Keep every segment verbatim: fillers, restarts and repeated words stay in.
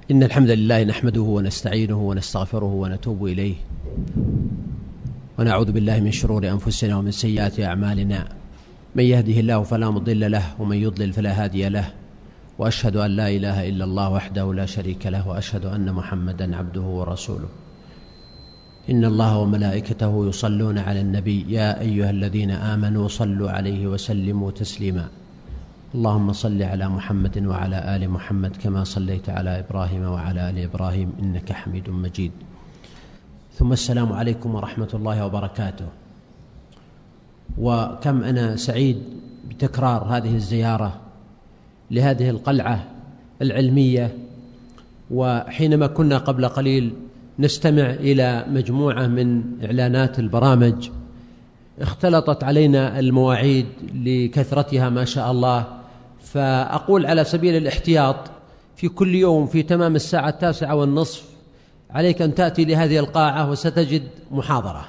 إن الحمد لله نحمده ونستعينه ونستغفره ونتوب إليه ونعوذ بالله من شرور أنفسنا ومن سيئات أعمالنا. من يهده الله فلا مضل له ومن يضلل فلا هادي له، وأشهد أن لا إله إلا الله وحده لا شريك له، وأشهد أن محمدا عبده ورسوله. إن الله وملائكته يصلون على النبي يا أيها الذين آمنوا صلوا عليه وسلموا تسليما. اللهم صل على محمد وعلى آل محمد كما صليت على إبراهيم وعلى آل إبراهيم إنك حميد مجيد. ثم السلام عليكم ورحمة الله وبركاته. وكم أنا سعيد بتكرار هذه الزيارة لهذه القلعة العلمية. وحينما كنا قبل قليل نستمع إلى مجموعة من إعلانات البرامج اختلطت علينا المواعيد لكثرتها ما شاء الله، فأقول على سبيل الاحتياط في كل يوم في تمام الساعة التاسعة والنصف عليك أن تأتي لهذه القاعة وستجد محاضرة،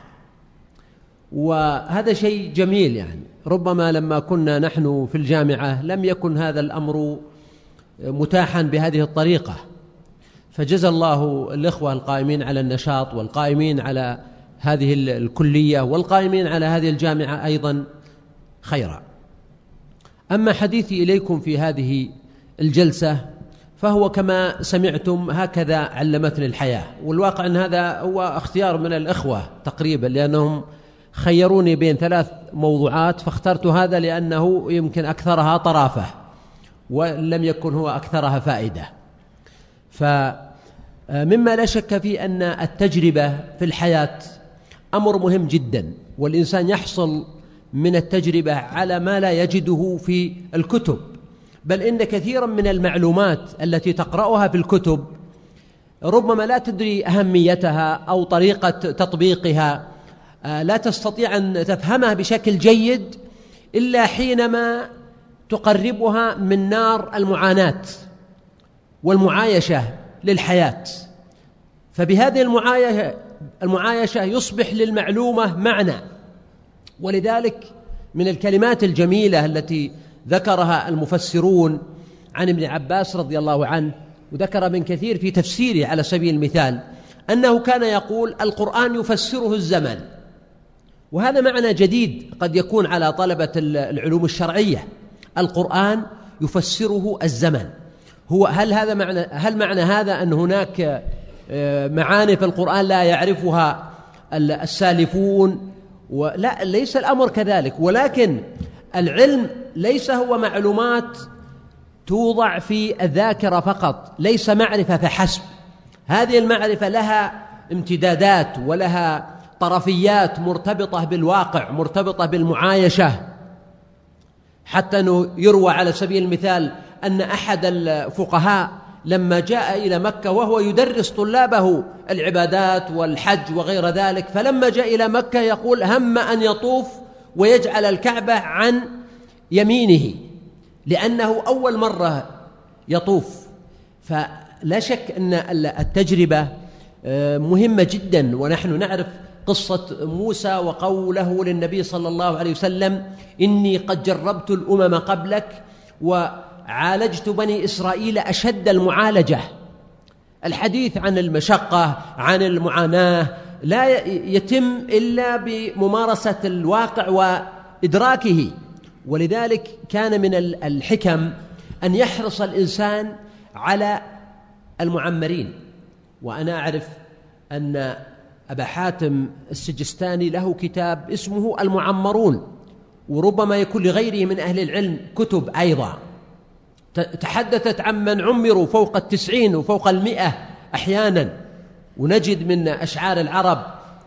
وهذا شيء جميل. يعني ربما لما كنا نحن في الجامعة لم يكن هذا الأمر متاحا بهذه الطريقة، فجزى الله الإخوة القائمين على النشاط والقائمين على هذه الكلية والقائمين على هذه الجامعة أيضا خيرا. أما حديثي إليكم في هذه الجلسة فهو كما سمعتم هكذا علمتني الحياة، والواقع أن هذا هو اختيار من الإخوة تقريبا، لأنهم خيروني بين ثلاث موضوعات فاخترت هذا لأنه يمكن أكثرها طرافة ولم يكن هو أكثرها فائدة. فمما لا شك فيه أن التجربة في الحياة أمر مهم جدا، والإنسان يحصل من التجربة على ما لا يجده في الكتب، بل إن كثيرا من المعلومات التي تقرأها في الكتب ربما لا تدري أهميتها أو طريقة تطبيقها، لا تستطيع أن تفهمها بشكل جيد إلا حينما تقربها من نار المعاناة والمعايشة للحياة. فبهذه المعايشة المعايشة يصبح للمعلومة معنى. ولذلك من الكلمات الجميلة التي ذكرها المفسرون عن ابن عباس رضي الله عنه، وذكر من كثير في تفسيره على سبيل المثال، أنه كان يقول القرآن يفسره الزمن. وهذا معنى جديد قد يكون على طلبة العلوم الشرعية، القرآن يفسره الزمن. هو هل هذا معنى هل معنى هذا أن هناك معاني في القرآن لا يعرفها السالفون؟ ولا، ليس الأمر كذلك، ولكن العلم ليس هو معلومات توضع في الذاكرة فقط، ليس معرفة فحسب. هذه المعرفة لها امتدادات ولها طرفيات مرتبطة بالواقع، مرتبطة بالمعايشة. حتى أنه يروى على سبيل المثال أن أحد الفقهاء لما جاء إلى مكة وهو يدرس طلابه العبادات والحج وغير ذلك، فلما جاء إلى مكة يقول هم أن يطوف ويجعل الكعبة عن يمينه لأنه أول مرة يطوف. فلا شك أن التجربة مهمة جدا. ونحن نعرف قصة موسى وقوله للنبي صلى الله عليه وسلم إني قد جربت الأمم قبلك وعالجت بني إسرائيل أشد المعالجة. الحديث عن المشقة عن المعاناة لا يتم إلا بممارسة الواقع وإدراكه. ولذلك كان من الحكم أن يحرص الإنسان على المعمرين. وأنا أعرف أن أبا حاتم السجستاني له كتاب اسمه المعمرون، وربما يكون لغيره من أهل العلم كتب أيضا تحدثت عن من عمروا فوق التسعين وفوق المئة أحيانا. ونجد من أشعار العرب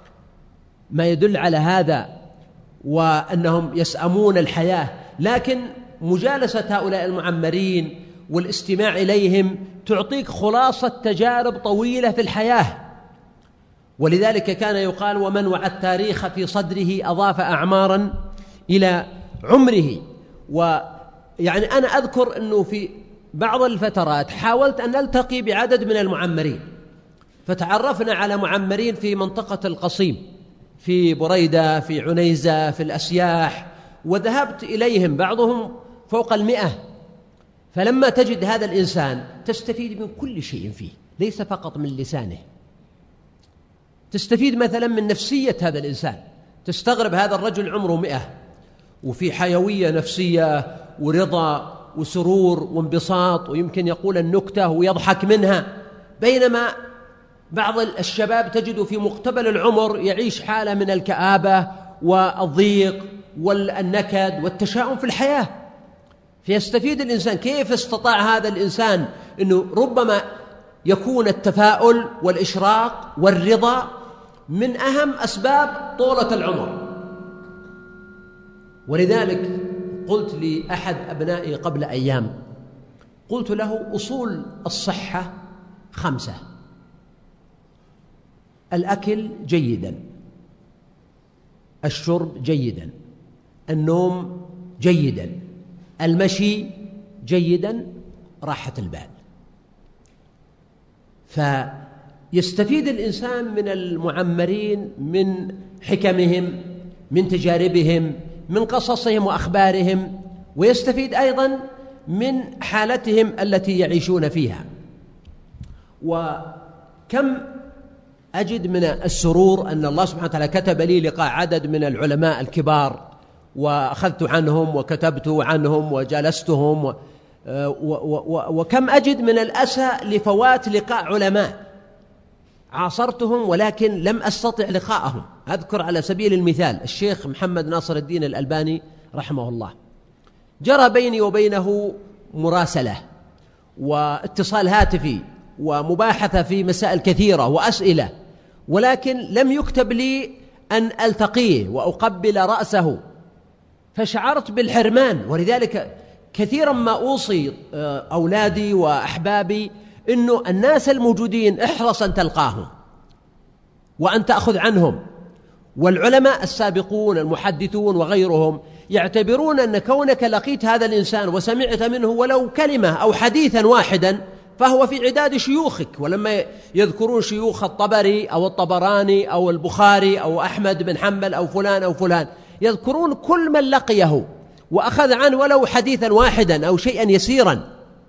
ما يدل على هذا، وأنهم يسأمون الحياة. لكن مجالسة هؤلاء المعمرين والاستماع إليهم تعطيك خلاصة تجارب طويلة في الحياة. ولذلك كان يقال ومن وعى التاريخ في صدره أضاف أعمارا إلى عمره. ويعني أنا أذكر أنه في بعض الفترات حاولت أن نلتقي بعدد من المعمرين، فتعرفنا على معمرين في منطقة القصيم، في بريدة، في عنيزة، في الأسياح، وذهبت إليهم بعضهم فوق المئة. فلما تجد هذا الإنسان تستفيد من كل شيء فيه، ليس فقط من لسانه، تستفيد مثلا من نفسية هذا الإنسان. تستغرب هذا الرجل عمره مئة وفي حيوية نفسية ورضا وسرور وانبساط، ويمكن يقول النكتة ويضحك منها، بينما بعض الشباب تجد في مقتبل العمر يعيش حالة من الكآبة والضيق والنكد والتشاؤم في الحياة. فيستفيد الإنسان كيف استطاع هذا الإنسان أنه ربما يكون التفاؤل والإشراق والرضا من أهم أسباب طولة العمر. ولذلك قلت لأحد أبنائي قبل أيام، قلت له: أصول الصحة خمسة: الأكل جيدا، الشرب جيدا، النوم جيدا، المشي جيدا، راحة البال. فيستفيد الإنسان من المعمرين من حكمهم، من تجاربهم، من قصصهم وأخبارهم، ويستفيد أيضا من حالتهم التي يعيشون فيها. وكم أجد من السرور أن الله سبحانه وتعالى كتب لي لقاء عدد من العلماء الكبار، وأخذت عنهم وكتبت عنهم وجلستهم، و وكم أجد من الأسى لفوات لقاء علماء عاصرتهم ولكن لم أستطع لقاءهم. أذكر على سبيل المثال الشيخ محمد ناصر الدين الألباني رحمه الله، جرى بيني وبينه مراسلة واتصال هاتفي ومباحثة في مسائل كثيرة وأسئلة، ولكن لم يكتب لي أن ألتقيه وأقبل رأسه، فشعرت بالحرمان. ولذلك كثيرا ما أوصي أولادي وأحبابي إنه الناس الموجودين احرص أن تلقاهم وأن تأخذ عنهم. والعلماء السابقون المحدثون وغيرهم يعتبرون أن كونك لقيت هذا الإنسان وسمعت منه ولو كلمة أو حديثا واحدا فهو في عداد شيوخك. ولما يذكرون شيوخ الطبري أو الطبراني أو البخاري أو أحمد بن حنبل أو فلان أو فلان، يذكرون كل من لقيه وأخذ عنه ولو حديثا واحدا أو شيئا يسيرا.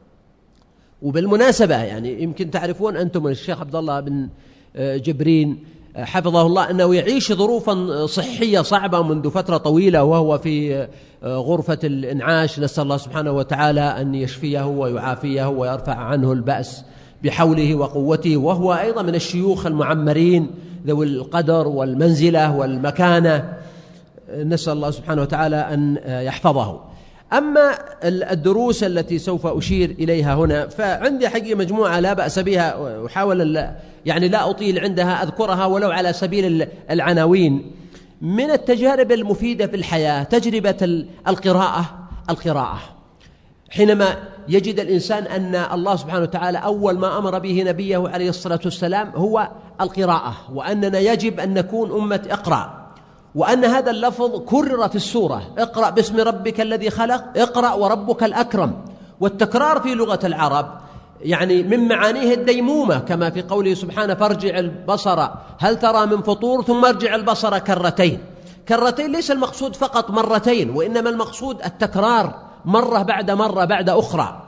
وبالمناسبة يعني يمكن تعرفون أنتم الشيخ عبد الله بن جبرين حفظه الله أنه يعيش ظروفا صحية صعبة منذ فترة طويلة، وهو في غرفة الإنعاش. نسأل الله سبحانه وتعالى أن يشفيه ويعافيه ويرفع عنه البأس بحوله وقوته، وهو أيضا من الشيوخ المعمرين ذوي القدر والمنزلة والمكانة، نسأل الله سبحانه وتعالى أن يحفظه. أما الدروس التي سوف أشير إليها هنا فعندي حقيقة مجموعة لا بأس بها، أحاول يعني لا أطيل عندها، أذكرها ولو على سبيل العناوين. من التجارب المفيدة في الحياة تجربة القراءة القراءة حينما يجد الإنسان أن الله سبحانه وتعالى أول ما أمر به نبيه عليه الصلاة والسلام هو القراءة، وأننا يجب أن نكون أمة اقرأ، وأن هذا اللفظ كرر في السورة: اقرأ باسم ربك الذي خلق، اقرأ وربك الأكرم. والتكرار في لغة العرب يعني من معانيه الديمومة، كما في قوله سبحانه: فارجع البصر هل ترى من فطور ثم ارجع البصر كرتين. كرتين ليس المقصود فقط مرتين، وإنما المقصود التكرار مرة بعد مرة بعد أخرى.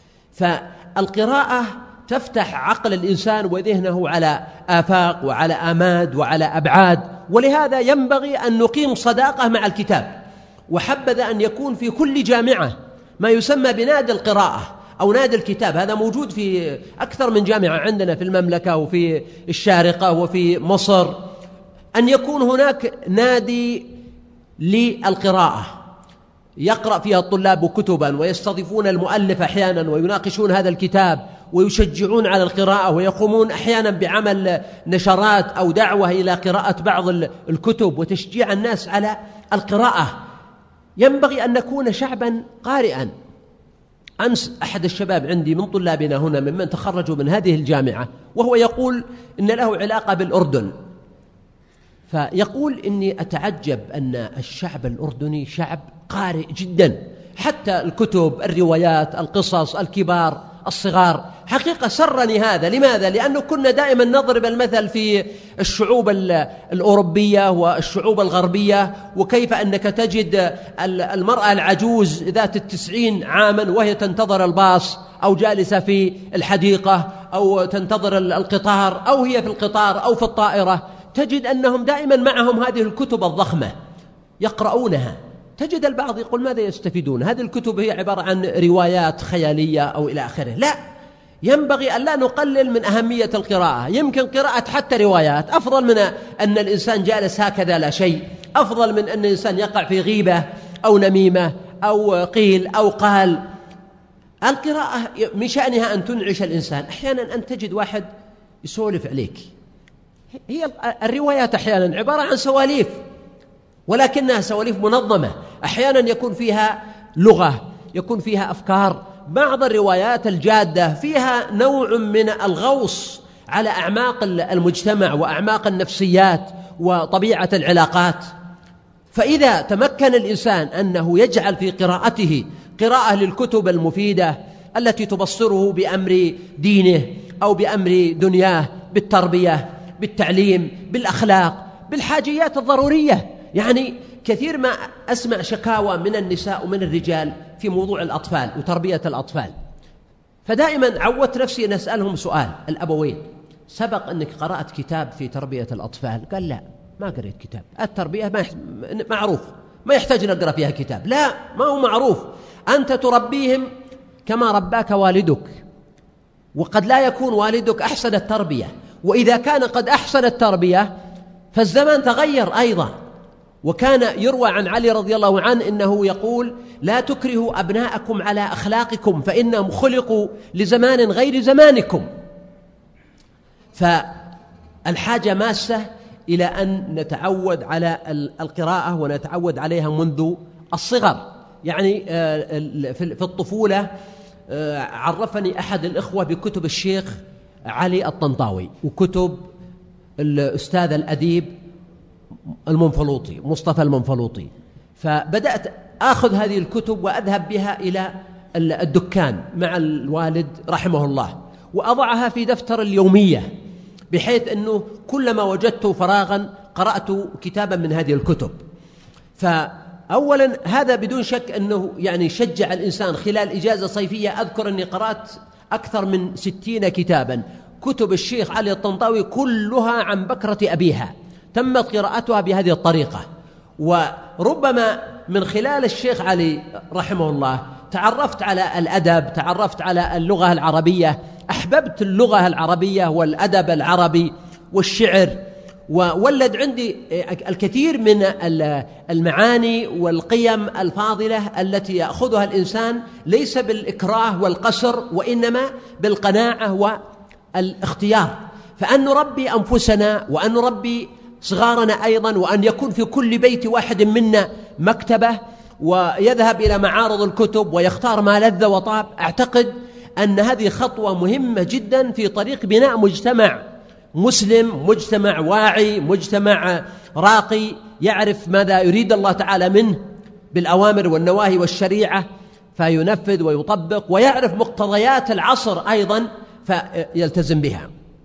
فالقراءة تفتح عقل الإنسان وذهنه على آفاق وعلى آماد وعلى أبعاد، ولهذا ينبغي أن نقيم صداقة مع الكتاب. وحبذا أن يكون في كل جامعة ما يسمى بنادي القراءة أو نادي الكتاب. هذا موجود في أكثر من جامعة عندنا في المملكة وفي الشارقة وفي مصر، أن يكون هناك نادي للقراءة يقرأ فيها الطلاب كتبا ويستضيفون المؤلف أحيانا ويناقشون هذا الكتاب ويشجعون على القراءة، ويقومون أحيانا بعمل نشرات أو دعوة إلى قراءة بعض الكتب وتشجيع الناس على القراءة. ينبغي أن نكون شعبا قارئا. أمس أحد الشباب عندي من طلابنا هنا ممن تخرجوا من هذه الجامعة وهو يقول إن له علاقة بالأردن، فيقول إني أتعجب أن الشعب الأردني شعب قارئ جدا، حتى الكتب الروايات القصص الكبار الصغار. حقيقة سرني هذا. لماذا؟ لأنه كنا دائما نضرب المثل في الشعوب الأوروبية والشعوب الغربية، وكيف أنك تجد المرأة العجوز ذات التسعين عاما وهي تنتظر الباص أو جالسة في الحديقة أو تنتظر القطار أو هي في القطار أو في الطائرة، تجد أنهم دائما معهم هذه الكتب الضخمة يقرؤونها. تجد البعض يقول ماذا يستفيدون؟ هذه الكتب هي عبارة عن روايات خيالية أو إلى آخره. لا، ينبغي أن لا نقلل من أهمية القراءة. يمكن قراءة حتى روايات أفضل من أن الإنسان جالس هكذا لا شيء، أفضل من أن الإنسان يقع في غيبة أو نميمة أو قيل أو قال. القراءة من شأنها أن تنعش الإنسان. أحيانا أن تجد واحد يسولف عليك. هي الروايات أحيانا عبارة عن سواليف، ولكنها سواليف منظمة. أحيانا يكون فيها لغة، يكون فيها أفكار. بعض الروايات الجادة فيها نوع من الغوص على أعماق المجتمع وأعماق النفسيات وطبيعة العلاقات. فإذا تمكن الإنسان أنه يجعل في قراءته قراءة للكتب المفيدة التي تبصره بأمر دينه أو بأمر دنياه، بالتربية، بالتعليم، بالأخلاق، بالحاجيات الضرورية. يعني كثير ما أسمع شكاوى من النساء ومن الرجال في موضوع الأطفال وتربية الأطفال، فدائما عودت نفسي أن أسألهم سؤال الأبوين: سبق أنك قرأت كتاب في تربية الأطفال؟ قال لا، ما قرأت كتاب. التربية ما معروف، ما يحتاج نقرأ فيها كتاب. لا، ما هو معروف. أنت تربيهم كما رباك والدك، وقد لا يكون والدك أحسن التربية، وإذا كان قد أحسن التربية فالزمان تغير أيضا. وكان يروى عن علي رضي الله عنه إنه يقول: لا تكرهوا أبناءكم على أخلاقكم فإنهم خلقوا لزمان غير زمانكم. فالحاجة ماسة إلى أن نتعود على القراءة ونتعود عليها منذ الصغر. يعني في الطفولة عرفني أحد الإخوة بكتب الشيخ علي الطنطاوي وكتب الأستاذ الأديب المنفلوطي مصطفى المنفلوطي، فبدأت آخذ هذه الكتب وأذهب بها إلى الدكان مع الوالد رحمه الله، وأضعها في دفتر اليومية، بحيث أنه كلما وجدت فراغا قرأت كتابا من هذه الكتب. فأولا هذا بدون شك أنه يعني شجع الإنسان. خلال إجازة صيفية أذكر أني قرأت أكثر من ستين كتابا، كتب الشيخ علي الطنطاوي كلها عن بكرة أبيها، تمت قراءتها بهذه الطريقة. وربما من خلال الشيخ علي رحمه الله تعرفت على الأدب، تعرفت على اللغة العربية، أحببت اللغة العربية والأدب العربي والشعر، وولد عندي الكثير من المعاني والقيم الفاضلة التي يأخذها الإنسان ليس بالإكراه والقسر، وإنما بالقناعة والاختيار. فأن نربي أنفسنا وأن نربي صغارنا أيضا، وأن يكون في كل بيت واحد منا مكتبة ويذهب إلى معارض الكتب ويختار ما لذ وطاب. أعتقد أن هذه خطوة مهمة جدا في طريق بناء مجتمع مسلم، مجتمع واعي، مجتمع راقي، يعرف ماذا يريد الله تعالى منه بالأوامر والنواهي والشريعة فينفذ ويطبق، ويعرف مقتضيات العصر أيضا فيلتزم بها.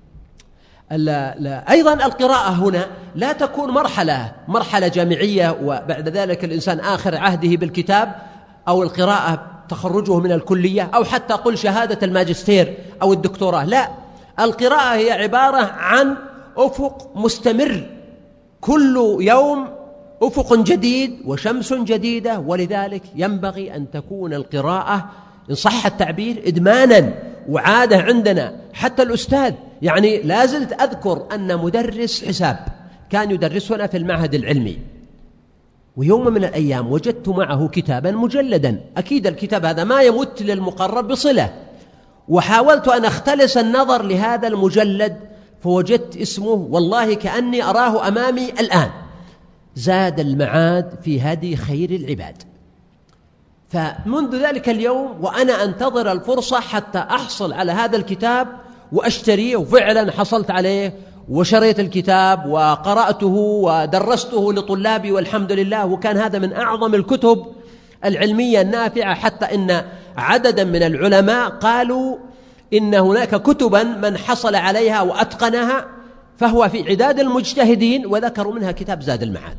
لا لا أيضا القراءة هنا لا تكون مرحلة مرحلة جامعية وبعد ذلك الإنسان آخر عهده بالكتاب، أو القراءة تخرجه من الكلية، أو حتى قل شهادة الماجستير أو الدكتوراه. لا، القراءة هي عبارة عن أفق مستمر، كل يوم أفق جديد وشمس جديدة. ولذلك ينبغي أن تكون القراءة إن صح التعبير إدمانا وعادة عندنا. حتى الأستاذ، يعني لازلت أذكر أن مدرس حساب كان يدرسنا في المعهد العلمي، ويوم من الأيام وجدت معه كتابا مجلدا، أكيد الكتاب هذا ما يمت للمقرر بصلة، وحاولت أن أختلس النظر لهذا المجلد فوجدت اسمه، والله كأني أراه أمامي الآن: زاد المعاد في هدي خير العباد. فمنذ ذلك اليوم وأنا أنتظر الفرصة حتى أحصل على هذا الكتاب وأشتريه، وفعلا حصلت عليه وشريت الكتاب وقرأته ودرسته لطلابي والحمد لله. وكان هذا من أعظم الكتب العلمية النافعة، حتى إن عددا من العلماء قالوا إن هناك كتبا من حصل عليها وأتقنها فهو في عداد المجتهدين، وذكروا منها كتاب زاد المعاد.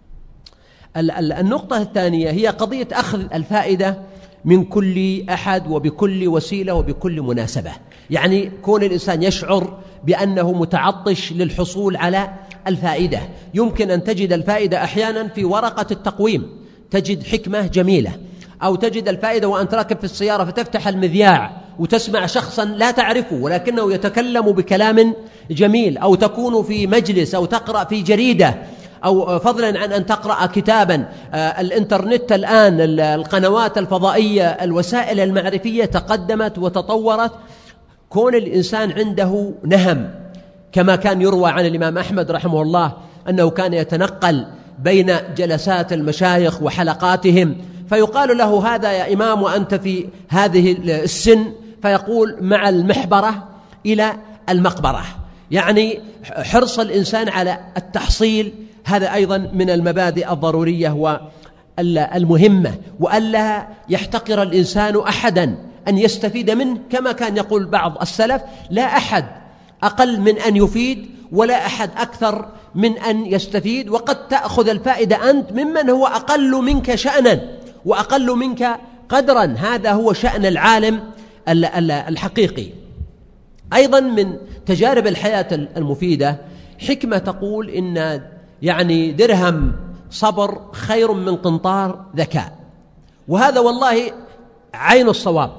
النقطة الثانية هي قضية أخذ الفائدة من كل أحد وبكل وسيلة وبكل مناسبة، يعني كون الإنسان يشعر بأنه متعطش للحصول على الفائدة. يمكن أن تجد الفائدة أحيانا في ورقة التقويم، تجد حكمة جميلة، أو تجد الفائدة وأنت راكب في السيارة فتفتح المذياع وتسمع شخصا لا تعرفه ولكنه يتكلم بكلام جميل، أو تكون في مجلس أو تقرأ في جريدة، أو فضلا عن أن تقرأ كتابا. الإنترنت الآن، القنوات الفضائية، الوسائل المعرفية تقدمت وتطورت. كون الإنسان عنده نهم، كما كان يروى عن الإمام أحمد رحمه الله أنه كان يتنقل بين جلسات المشايخ وحلقاتهم، فيقال له: هذا يا إمام وأنت في هذه السن، فيقول: مع المحبرة إلى المقبرة. يعني حرص الإنسان على التحصيل هذا أيضا من المبادئ الضرورية والمهمة، وألا يحتقر الإنسان أحدا، أن يستفيد منه، كما كان يقول بعض السلف: لا أحد أقل من أن يفيد، ولا أحد أكثر من أن يستفيد، وقد تأخذ الفائدة أنت ممن هو أقل منك شأنا وأقل منك قدرا. هذا هو شأن العالم الحقيقي. أيضا من تجارب الحياة المفيدة حكمة تقول إن يعني درهم صبر خير من قنطار ذكاء، وهذا والله عين الصواب.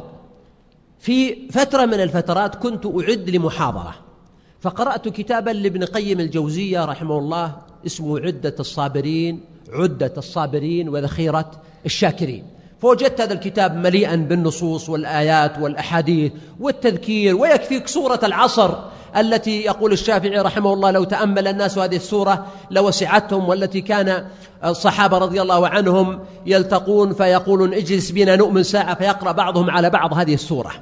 في فترة من الفترات كنت أعد لمحاضرة، فقرأت كتابا لابن قيم الجوزية رحمه الله اسمه عدة الصابرين عدة الصابرين وذخيرة الشاكرين، فوجدت هذا الكتاب مليئا بالنصوص والآيات والأحاديث والتذكير، ويكفيك سورة العصر التي يقول الشافعي رحمه الله: لو تأمل الناس هذه السورة لوسعتهم، والتي كان الصحابة رضي الله عنهم يلتقون فيقولون: اجلس بنا نؤمن ساعة، فيقرأ بعضهم على بعض هذه السورة.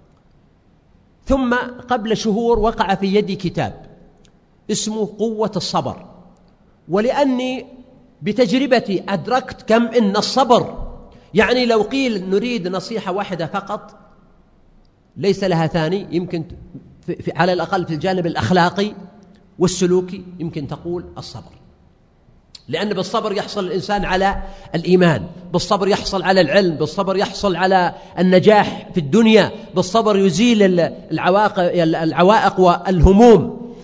ثم قبل شهور وقع في يدي كتاب اسمه قوة الصبر، ولأني بتجربتي أدركت كم إن الصبر، يعني لو قيل نريد نصيحة واحدة فقط ليس لها ثاني، يمكن في في على الأقل في الجانب الأخلاقي والسلوكي يمكن تقول الصبر، لأن بالصبر يحصل الإنسان على الإيمان، بالصبر يحصل على العلم، بالصبر يحصل على النجاح في الدنيا، بالصبر يزيل العوائق العوائق والهموم.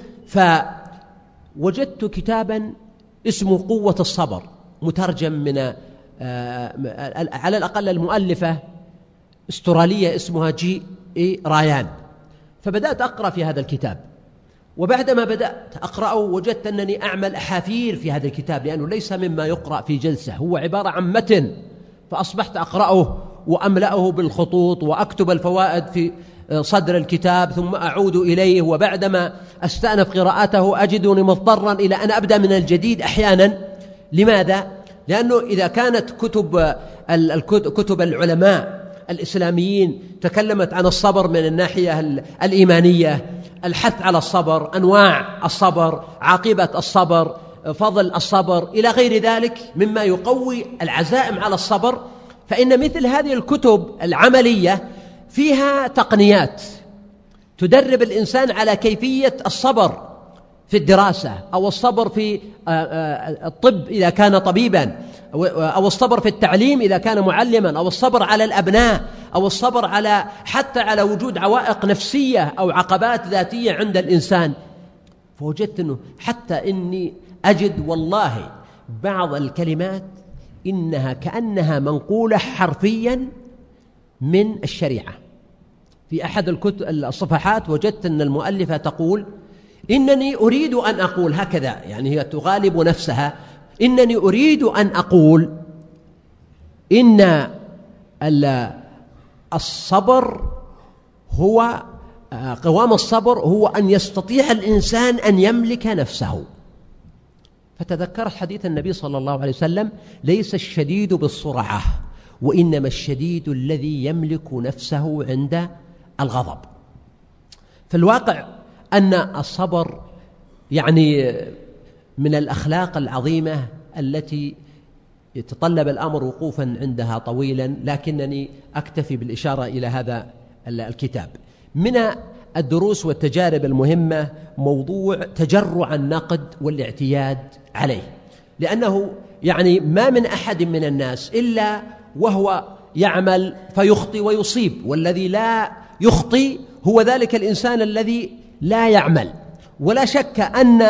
فوجدت كتابا اسمه قوة الصبر، مترجم من على الأقل المؤلفة استرالية اسمها جي إي رايان. فبدأت أقرأ في هذا الكتاب، وبعدما بدأت أقرأه وجدت أنني أعمل أحافير في هذا الكتاب، لأنه ليس مما يقرأ في جلسة، هو عبارة عن متن، فأصبحت أقرأه وأملأه بالخطوط وأكتب الفوائد في صدر الكتاب ثم أعود إليه، وبعدما أستأنف قراءته أجدني مضطرا إلى أن أبدأ من الجديد أحيانا. لماذا؟ لأنه إذا كانت كتب كتب العلماء الإسلاميين تكلمت عن الصبر من الناحية الإيمانية، الحث على الصبر، أنواع الصبر، عاقبة الصبر، فضل الصبر إلى غير ذلك مما يقوي العزائم على الصبر، فإن مثل هذه الكتب العملية فيها تقنيات تدرب الإنسان على كيفية الصبر في الدراسة، أو الصبر في الطب إذا كان طبيبا، أو الصبر في التعليم إذا كان معلما، أو الصبر على الأبناء، أو الصبر على حتى على وجود عوائق نفسية أو عقبات ذاتية عند الإنسان. فوجدت أنه حتى إني أجد والله بعض الكلمات إنها كأنها منقولة حرفيا من الشريعة. في أحد الكتب الصفحات وجدت أن المؤلفة تقول: إنني أريد أن أقول هكذا، يعني هي تغالب نفسها، إنني أريد أن أقول إن الصبر هو قوام الصبر هو أن يستطيع الإنسان أن يملك نفسه. فتذكرت حديث النبي صلى الله عليه وسلم: ليس الشديد بالسرعة، وإنما الشديد الذي يملك نفسه عند الغضب. في الواقع أن الصبر يعني من الأخلاق العظيمة التي يتطلب الأمر وقوفا عندها طويلا، لكنني أكتفي بالإشارة إلى هذا الكتاب. من الدروس والتجارب المهمة موضوع تجرع النقد والاعتياد عليه، لأنه يعني ما من أحد من الناس إلا وهو يعمل فيخطئ ويصيب، والذي لا يخطئ هو ذلك الإنسان الذي لا يعمل. ولا شك أن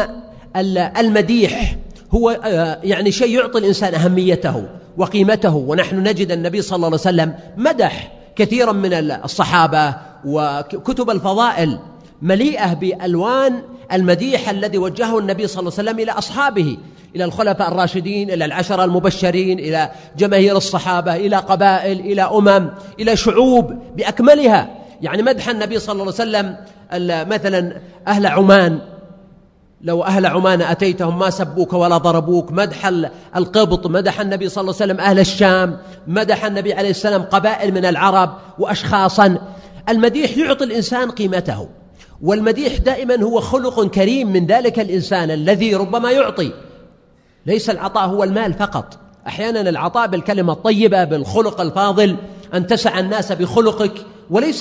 المديح هو يعني شيء يعطي الإنسان أهميته وقيمته، ونحن نجد النبي صلى الله عليه وسلم مدح كثيرا من الصحابة، وكتب الفضائل مليئة بألوان المديح الذي وجهه النبي صلى الله عليه وسلم إلى أصحابه، إلى الخلفاء الراشدين، إلى العشرة المبشرين، إلى جماهير الصحابة، إلى قبائل، إلى أمم، إلى شعوب بأكملها. يعني مدح النبي صلى الله عليه وسلم مثلا أهل عمان، لو أهل عمان أتيتهم ما سبوك ولا ضربوك. مدح القبط، مدح النبي صلى الله عليه وسلم أهل الشام، مدح النبي عليه السلام قبائل من العرب وأشخاصا. المديح يعطي الإنسان قيمته، والمديح دائما هو خلق كريم من ذلك الإنسان الذي ربما يعطي. ليس العطاء هو المال فقط، أحيانا العطاء بالكلمة الطيبة، بالخلق الفاضل، أن تسع الناس بخلقك، وليس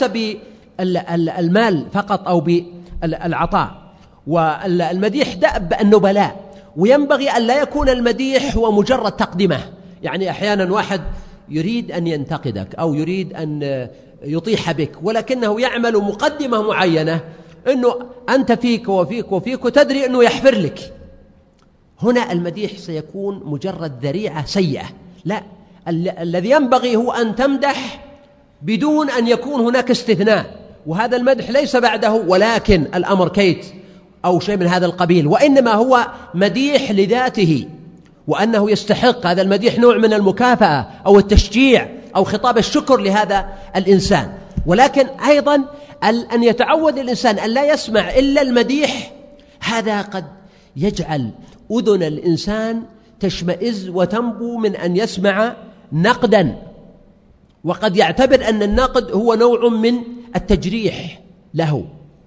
بالمال فقط أو بالعطاء. والمديح دأب النبلاء، وينبغي أن لا يكون المديح هو مجرد تقدمة. يعني أحيانا واحد يريد أن ينتقدك أو يريد أن يطيح بك، ولكنه يعمل مقدمة معينة أنه أنت فيك وفيك وفيك، وتدري أنه يحفر لك. هنا المديح سيكون مجرد ذريعة سيئة. لا، ال- الذي ينبغي هو أن تمدح بدون أن يكون هناك استثناء، وهذا المدح ليس بعده ولكن الأمر كيت أو شيء من هذا القبيل، وإنما هو مديح لذاته، وأنه يستحق هذا المديح نوع من المكافأة أو التشجيع أو خطاب الشكر لهذا الإنسان. ولكن أيضا أن يتعود الإنسان أن لا يسمع إلا المديح، هذا قد يجعل أذن الإنسان تشمئز وتنبو من أن يسمع نقدا، وقد يعتبر أن النقد هو نوع من التجريح له.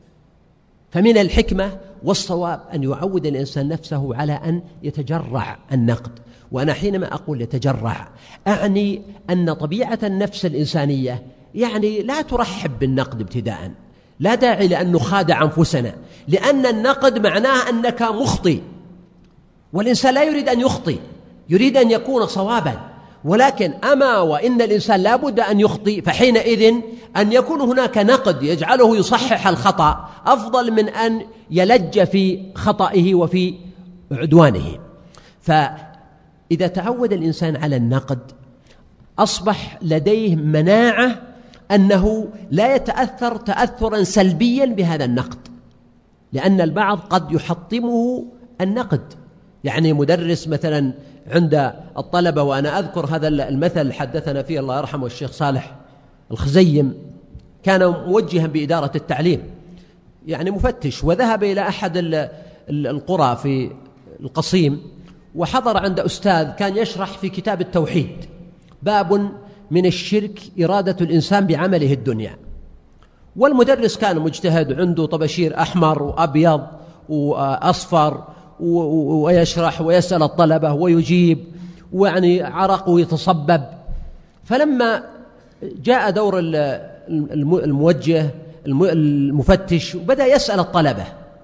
فمن الحكمة والصواب أن يعود الإنسان نفسه على أن يتجرع النقد. وأنا حينما أقول يتجرع أعني أن طبيعة النفس الإنسانية يعني لا ترحب بالنقد ابتداء، لا داعي لأن نخادع أنفسنا، لأن النقد معناه أنك مخطئ، والإنسان لا يريد أن يخطئ، يريد أن يكون صوابا. ولكن أما وإن الإنسان لا بد أن يخطئ، فحينئذ أن يكون هناك نقد يجعله يصحح الخطأ أفضل من أن يلج في خطئه وفي عدوانه. فإذا تعود الإنسان على النقد أصبح لديه مناعة أنه لا يتأثر تأثرا سلبيا بهذا النقد، لأن البعض قد يحطمه النقد. يعني مدرس مثلا عند الطلبة، وأنا أذكر هذا المثل حدثنا فيه الله يرحمه الشيخ صالح الخزيم، كان موجها بإدارة التعليم، يعني مفتش، وذهب إلى أحد القرى في القصيم، وحضر عند أستاذ كان يشرح في كتاب التوحيد باب من الشرك إرادة الإنسان بعمله الدنيا. والمدرس كان مجتهد، عنده طباشير أحمر وأبيض وأصفر، ويشرح ويسأل الطلبة ويجيب، ويعني عرقه يتصبب. فلما جاء دور الموجه المفتش وبدأ يسأل الطلبة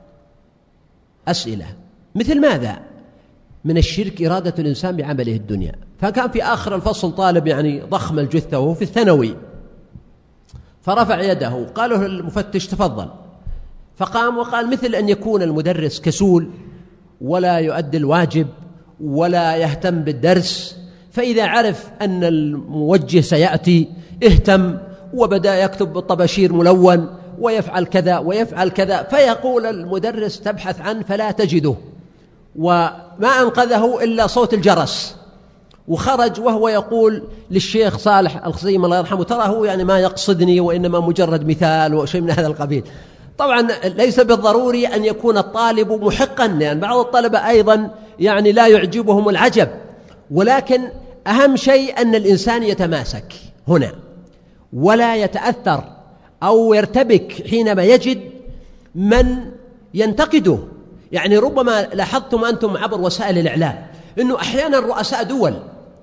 أسئلة مثل ماذا؟ من الشرك إرادة الإنسان بعمله الدنيا. فكان في آخر الفصل طالب يعني ضخم الجثة وهو في الثانوي، فرفع يده، قال له المفتش تفضل. فقام وقال مثل أن يكون المدرس كسول ولا يؤدي الواجب ولا يهتم بالدرس، فإذا عرف أن الموجه سيأتي اهتم وبدأ يكتب بالطباشير ملون ويفعل كذا ويفعل كذا، فيقول المدرس تبحث عنه فلا تجده، وما أنقذه إلا صوت الجرس. وخرج وهو يقول للشيخ صالح الخزيم الله يرحمه ترى هو يعني ما يقصدني وإنما مجرد مثال وشيء من هذا القبيل. طبعا ليس بالضروري أن يكون الطالب محقا، لأن يعني بعض الطلبة أيضا يعني لا يعجبهم العجب، ولكن أهم شيء أن الإنسان يتماسك هنا ولا يتأثر أو يرتبك حينما يجد من ينتقده. يعني ربما لاحظتم أنتم عبر وسائل الإعلام أنه أحيانا رؤساء دول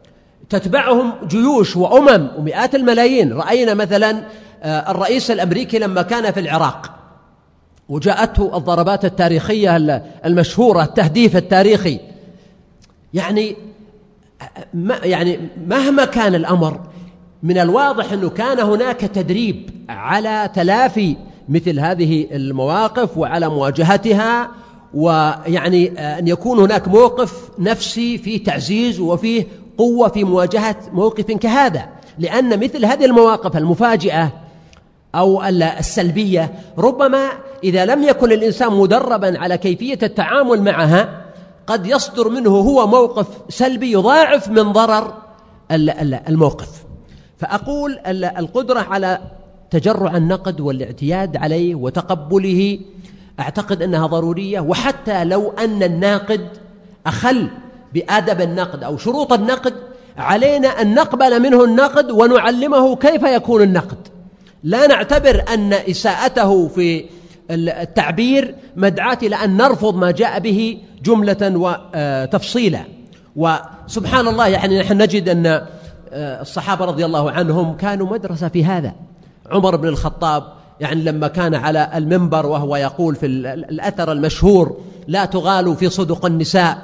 تتبعهم جيوش وأمم ومئات الملايين. رأينا مثلا الرئيس الأمريكي لما كان في العراق وجاءته الضربات التاريخية المشهورة، التهديف التاريخي، يعني يعني مهما كان الأمر، من الواضح أنه كان هناك تدريب على تلافي مثل هذه المواقف وعلى مواجهتها، ويعني أن يكون هناك موقف نفسي فيه تعزيز وفيه قوة في مواجهة موقف كهذا، لأن مثل هذه المواقف المفاجئة أو السلبية ربما إذا لم يكن الإنسان مدربا على كيفية التعامل معها قد يصدر منه هو موقف سلبي يضاعف من ضرر الموقف. فأقول القدرة على تجرع النقد والاعتياد عليه وتقبله أعتقد أنها ضرورية، وحتى لو أن الناقد أخل بآدب النقد أو شروط النقد علينا أن نقبل منه النقد ونعلمه كيف يكون النقد، لا نعتبر أن إساءته في التعبير مدعاة إلى أن نرفض ما جاء به جملة وتفصيلا. وسبحان الله يعني نحن نجد أن الصحابة رضي الله عنهم كانوا مدرسة في هذا. عمر بن الخطاب يعني لما كان على المنبر وهو يقول في الأثر المشهور لا تغالوا في صدق النساء،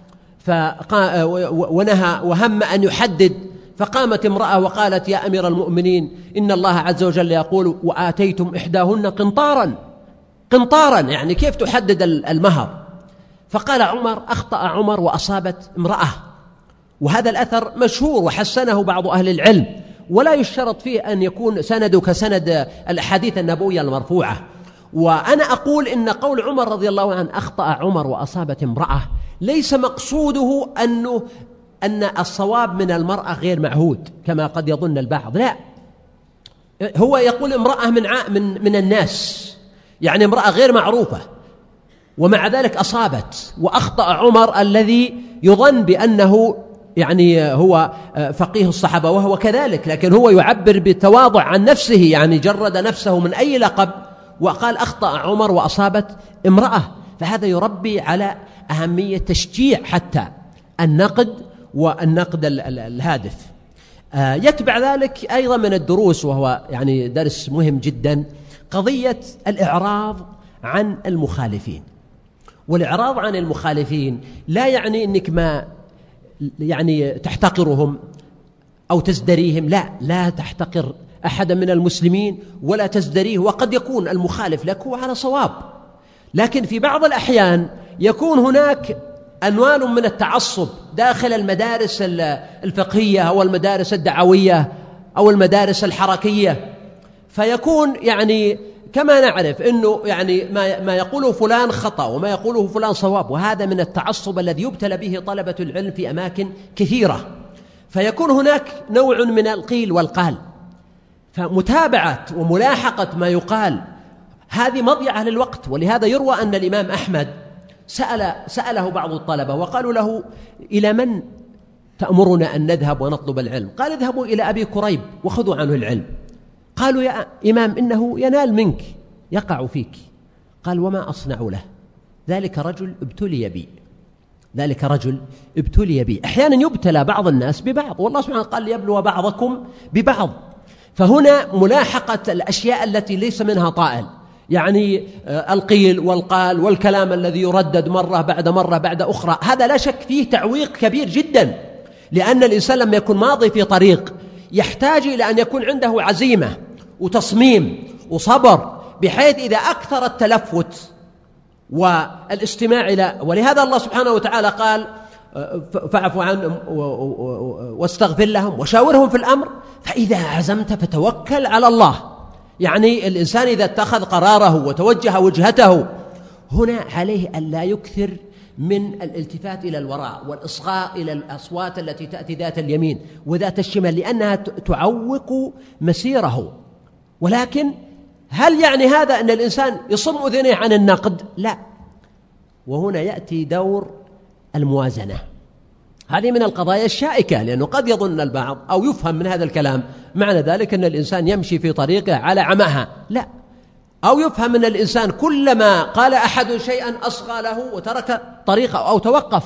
ونهى وهم أن يحدد، فقامت امرأة وقالت يا أمير المؤمنين إن الله عز وجل يقول وآتيتم إحداهن قنطارا قنطارا، يعني كيف تحدد المهر؟ فقال عمر أخطأ عمر وأصابت امرأة. وهذا الأثر مشهور وحسنه بعض أهل العلم، ولا يشترط فيه أن يكون سنده كسند الأحاديث النبوية المرفوعة. وأنا أقول إن قول عمر رضي الله عنه أخطأ عمر وأصابت امرأة ليس مقصوده أنه أن الصواب من المرأة غير معهود كما قد يظن البعض، لا، هو يقول امرأة من من من الناس، يعني امرأة غير معروفة، ومع ذلك أصابت. وأخطأ عمر الذي يظن بأنه يعني هو فقيه الصحابة وهو كذلك، لكن هو يعبر بتواضع عن نفسه، يعني جرد نفسه من أي لقب وقال أخطأ عمر وأصابت امرأة. فهذا يربي على أهمية تشجيع حتى النقد والنقد الهادف. يتبع ذلك أيضا من الدروس، وهو يعني درس مهم جدا، قضية الإعراض عن المخالفين. والإعراض عن المخالفين لا يعني أنك ما يعني تحتقرهم أو تزدريهم، لا لا تحتقر أحدا من المسلمين ولا تزدريه، وقد يكون المخالف لك هو على صواب، لكن في بعض الأحيان يكون هناك أنوال من التعصب داخل المدارس الفقهية أو المدارس الدعوية أو المدارس الحركية، فيكون يعني كما نعرف أنه يعني ما ما يقوله فلان خطأ وما يقوله فلان صواب، وهذا من التعصب الذي يبتلى به طلبة العلم في أماكن كثيرة. فيكون هناك نوع من القيل والقال، فمتابعة وملاحقة ما يقال هذه مضيعة للوقت. ولهذا يروى أن الإمام أحمد سأل سأله بعض الطلبة وقالوا له إلى من تأمرنا أن نذهب ونطلب العلم؟ قال اذهبوا إلى أبي كريب وخذوا عنه العلم. قالوا يا إمام إنه ينال منك، يقع فيك. قال وما أصنع له؟ ذلك رجل ابتلي بي، ذلك رجل ابتلي بي. أحيانا يبتلى بعض الناس ببعض، والله سبحانه قال ليبلو بعضكم ببعض. فهنا ملاحقة الأشياء التي ليس منها طائل، يعني القيل والقال والكلام الذي يردد مرة بعد مرة بعد أخرى، هذا لا شك فيه تعويق كبير جدا، لأن الإنسان لما يكون ماضي في طريق يحتاج إلى أن يكون عنده عزيمة وتصميم وصبر، بحيث إذا أكثر التلفت والاستماع إلى، ولهذا الله سبحانه وتعالى قال فاعف عنهم واستغفر لهم وشاورهم في الأمر فإذا عزمت فتوكل على الله. يعني الإنسان إذا اتخذ قراره وتوجه وجهته هنا عليه أن لا يكثر من الالتفات إلى الوراء والإصغاء إلى الأصوات التي تأتي ذات اليمين وذات الشمال، لأنها تعوق مسيره. ولكن هل يعني هذا أن الإنسان يصم أذنيه عن النقد؟ لا. وهنا يأتي دور الموازنة. هذه من القضايا الشائكة، لأنه قد يظن البعض أو يفهم من هذا الكلام معنى ذلك أن الإنسان يمشي في طريقه على عماها، لا. أو يفهم أن الإنسان كلما قال أحد شيئا أصغى له وترك طريقه أو توقف،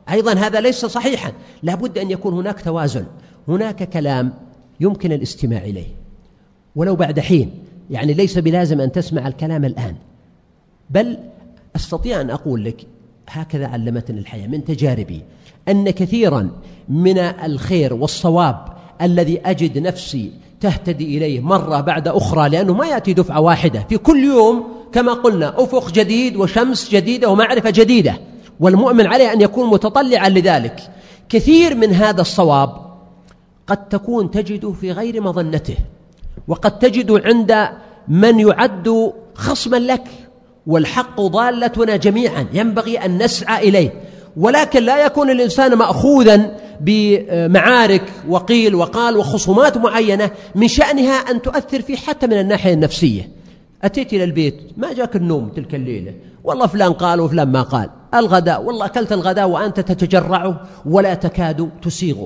أيضا هذا ليس صحيحا. لا بد أن يكون هناك توازن، هناك كلام يمكن الاستماع إليه ولو بعد حين، يعني ليس بلازم أن تسمع الكلام الآن، بل أستطيع أن أقول لك هكذا علمتني الحياة من تجاربي أن كثيرا من الخير والصواب الذي أجد نفسي تهتدي إليه مرة بعد أخرى، لأنه ما يأتي دفعة واحدة، في كل يوم كما قلنا أفق جديد وشمس جديدة ومعرفة جديدة، والمؤمن عليه أن يكون متطلعا لذلك. كثير من هذا الصواب قد تكون تجده في غير مظنته، وقد تجد عند من يعد خصما لك، والحق ضالتنا جميعا ينبغي أن نسعى إليه، ولكن لا يكون الإنسان مأخوذا بمعارك وقيل وقال وخصومات معينة من شأنها أن تؤثر فيه حتى من الناحية النفسية. أتيت إلى البيت ما جاك النوم تلك الليلة، والله فلان قال وفلان ما قال، الغداء والله أكلت الغداء وأنت تتجرعه ولا تكاد تسيغه،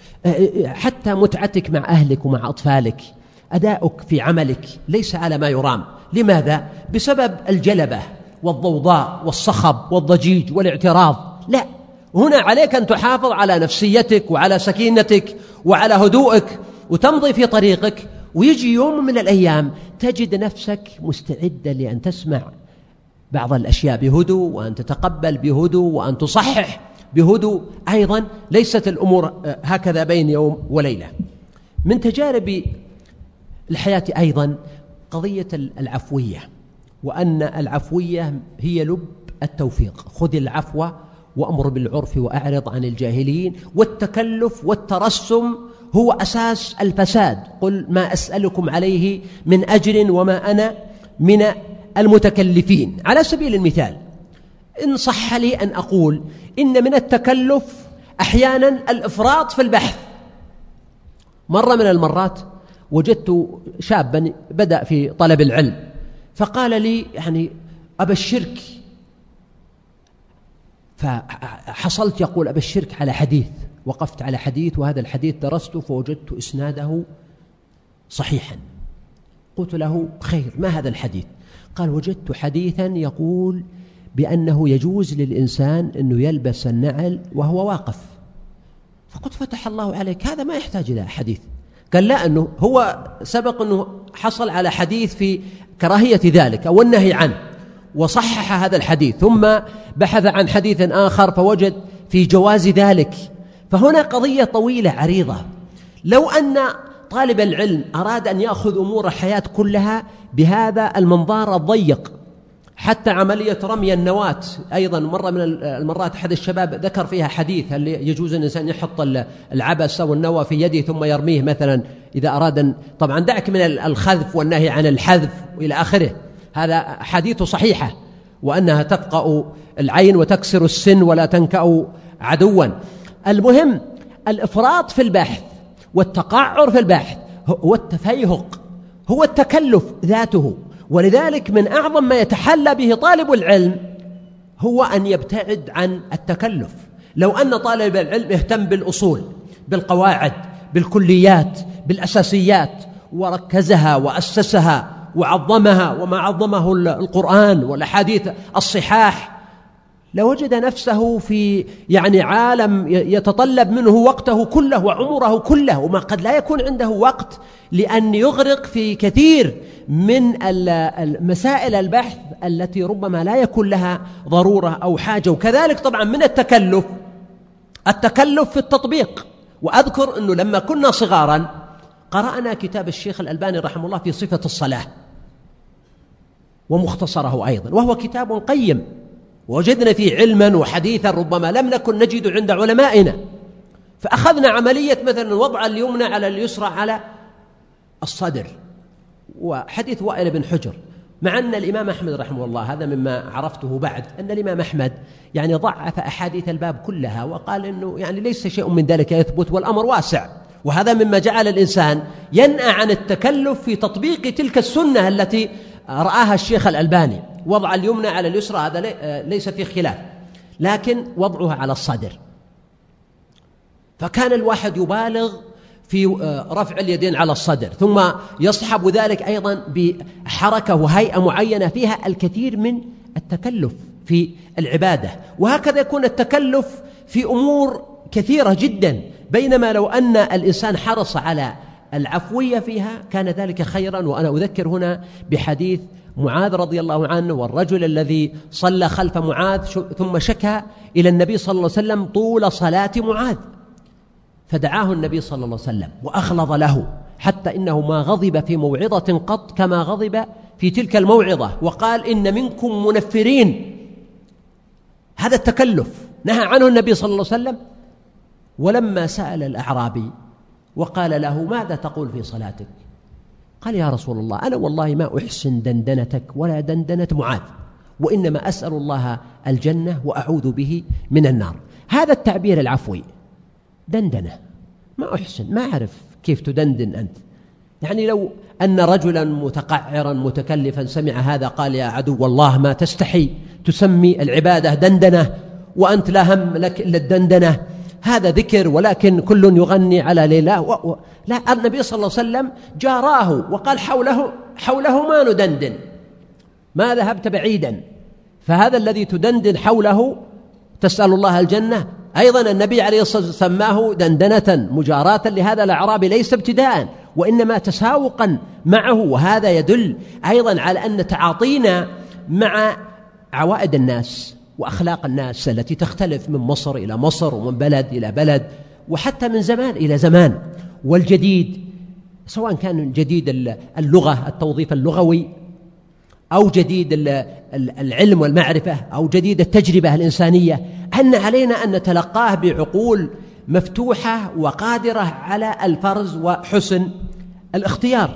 حتى متعتك مع أهلك ومع أطفالك، أداؤك في عملك ليس على ما يرام. لماذا؟ بسبب الجلبة والضوضاء والصخب والضجيج والاعتراض. لا، هنا عليك أن تحافظ على نفسيتك وعلى سكينتك وعلى هدوءك وتمضي في طريقك، ويجي يوم من الأيام تجد نفسك مستعدة لأن تسمع بعض الأشياء بهدوء، وأن تتقبل بهدوء، وأن تصحح بهدوء. أيضا ليست الأمور هكذا بين يوم وليلة. من تجارب الحياة أيضا قضية العفوية، وأن العفوية هي لب التوفيق. خذ العفو وأمر بالعرف وأعرض عن الجاهلين. والتكلف والترسم هو أساس الفساد. قل ما أسألكم عليه من أجر وما أنا من المتكلفين. على سبيل المثال، إن صح لي أن أقول إن من التكلف أحيانا الإفراط في البحث. مرة من المرات وجدت شابا بدأ في طلب العلم، فقال لي يعني أبشرك، فحصلت يقول أبشرك على حديث، وقفت على حديث، وهذا الحديث درسته فوجدت إسناده صحيحا. قلت له خير، ما هذا الحديث؟ قال وجدت حديثا يقول بأنه يجوز للإنسان أنه يلبس النعل وهو واقف. فقلت فتح الله عليك، هذا ما يحتاج إلى حديث. قال لا، أنه هو سبق أنه حصل على حديث في كراهية ذلك أو النهي عنه، وصحح هذا الحديث، ثم بحث عن حديث آخر فوجد في جواز ذلك. فهنا قضية طويلة عريضة. لو أن طالب العلم أراد أن يأخذ أمور الحياة كلها بهذا المنظار الضيق، حتى عملية رمي النواة أيضا مرة من المرات أحد الشباب ذكر فيها حديث هل يجوز الإنسان يحط العبس أو النوى في يده ثم يرميه مثلا إذا أراد، طبعا دعك من الخذف والنهي عن الحذف وإلى آخره، هذا حديث صحيحة، وأنها تقطع العين وتكسر السن ولا تنكأ عدوا. المهم الإفراط في البحث والتقعر في البحث هو التفيهق، هو التكلف ذاته. ولذلك من أعظم ما يتحلى به طالب العلم هو أن يبتعد عن التكلف. لو أن طالب العلم اهتم بالأصول، بالقواعد، بالكليات، بالأساسيات، وركزها وأسسها وعظمها وما عظمه القرآن والأحاديث الصحاح، لوجد نفسه في يعني عالم يتطلب منه وقته كله وعمره كله، وما قد لا يكون عنده وقت لأن يغرق في كثير من مسائل البحث التي ربما لا يكون لها ضرورة أو حاجة. وكذلك طبعا من التكلف التكلف في التطبيق. وأذكر أنه لما كنا صغارا قرأنا كتاب الشيخ الألباني رحمه الله في صفة الصلاة ومختصره أيضا، وهو كتاب قيم، ووجدنا فيه علما وحديثا ربما لم نكن نجد عند علمائنا. فأخذنا عملية مثلا وضع اليمنى على اليسرى على الصدر، وحديث وائل بن حجر، مع أن الإمام أحمد رحمه الله، هذا مما عرفته بعد، أن الإمام أحمد يعني ضعف أحاديث الباب كلها، وقال إنه يعني ليس شيء من ذلك يثبت والأمر واسع. وهذا مما جعل الإنسان ينأى عن التكلف في تطبيق تلك السنة التي رآها الشيخ الألباني. وضع اليمنى على اليسرى هذا ليس فيه خلاف، لكن وضعها على الصدر. فكان الواحد يبالغ في رفع اليدين على الصدر، ثم يصحب ذلك أيضا بحركة وهيئة معينة فيها الكثير من التكلف. في العبادة. وهكذا يكون التكلف في أمور كثيرة جدا، بينما لو أن الإنسان حرص على العفوية فيها كان ذلك خيرا. وأنا أذكر هنا بحديث معاذ رضي الله عنه، والرجل الذي صلى خلف معاذ ثم شكى إلى النبي صلى الله عليه وسلم طول صلاة معاذ، فدعاه النبي صلى الله عليه وسلم وأخلظ له حتى إنه ما غضب في موعظة قط كما غضب في تلك الموعظة، وقال إن منكم منفرين. هذا التكلف نهى عنه النبي صلى الله عليه وسلم. ولما سأل الأعرابي وقال له ماذا تقول في صلاتك؟ قال يا رسول الله أنا والله ما أحسن دندنتك ولا دندنة معاذ، وإنما أسأل الله الجنة وأعوذ به من النار. هذا التعبير العفوي، دندنة ما أحسن، ما أعرف كيف تدندن أنت. يعني لو أن رجلا متقعرا متكلفا سمع هذا قال يا عدو الله ما تستحي تسمي العبادة دندنة وأنت لا هم لك إلا الدندنة، هذا ذكر ولكن كل يغني على ليلى و... و... لا، النبي صلى الله عليه وسلم جاراه وقال حوله حوله ما ندندن، ما ذهبت بعيدا. فهذا الذي تدندن حوله تسأل الله الجنة أيضا النبي عليه الصلاة والسلام سماه دندنة مجاراة لهذا الأعرابي، ليس ابتداء وإنما تساوقا معه. وهذا يدل أيضا على أن تعاطينا مع عوائد الناس وأخلاق الناس التي تختلف من مصر إلى مصر ومن بلد إلى بلد وحتى من زمان إلى زمان. والجديد سواء كان جديد اللغة التوظيف اللغوي أو جديد العلم والمعرفة أو جديد التجربة الإنسانية، أن علينا أن نتلقاه بعقول مفتوحة وقادرة على الفرز وحسن الاختيار.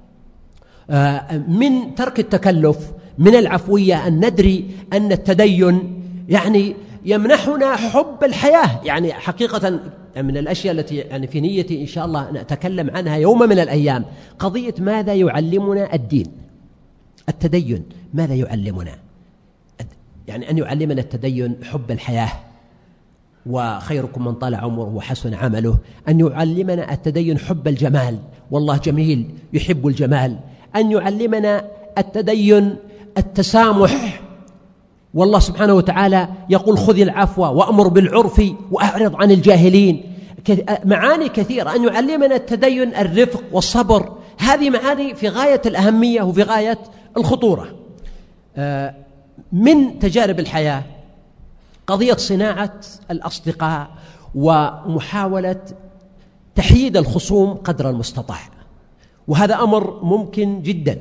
من ترك التكلف من العفوية أن ندري أن التدين يعني يمنحنا حب الحياة. يعني حقيقة من الأشياء التي يعني في نيتي إن شاء الله نتكلم عنها يوم من الأيام قضية ماذا يعلمنا الدين. التدين ماذا يعلمنا؟ يعني أن يعلمنا التدين حب الحياة، وخيركم من طال عمره وحسن عمله. أن يعلمنا التدين حب الجمال، والله جميل يحب الجمال. أن يعلمنا التدين التسامح، والله سبحانه وتعالى يقول خذ العفو وأمر بالعرف وأعرض عن الجاهلين. معاني كثيرة. أن يعلمنا التدين الرفق والصبر، هذه معاني في غاية الأهمية وفي غاية الخطورة. من تجارب الحياة قضية صناعة الأصدقاء ومحاولة تحييد الخصوم قدر المستطاع، وهذا أمر ممكن جدا.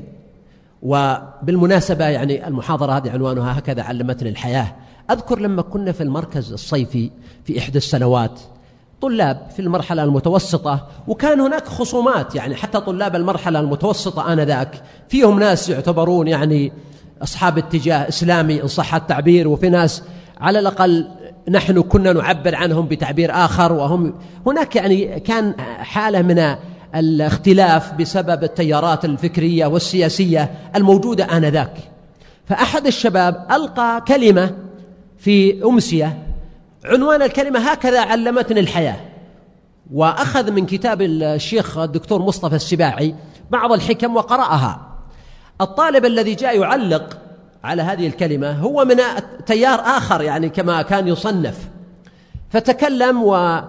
وبالمناسبة يعني المحاضرة هذه عنوانها هكذا علمتني الحياة. أذكر لما كنا في المركز الصيفي في إحدى السنوات طلاب في المرحلة المتوسطة، وكان هناك خصومات، يعني حتى طلاب المرحلة المتوسطة آنذاك فيهم ناس يعتبرون يعني أصحاب اتجاه إسلامي إن صح التعبير، وفي ناس على الأقل نحن كنا نعبر عنهم بتعبير آخر، وهم هناك يعني كان حالة من الاختلاف بسبب التيارات الفكرية والسياسية الموجودة آنذاك. فأحد الشباب ألقى كلمة في أمسية، عنوان الكلمة هكذا علمتني الحياة، وأخذ من كتاب الشيخ الدكتور مصطفى السباعي بعض الحكم وقرأها. الطالب الذي جاء يعلق على هذه الكلمة هو من تيار آخر يعني كما كان يصنف، فتكلم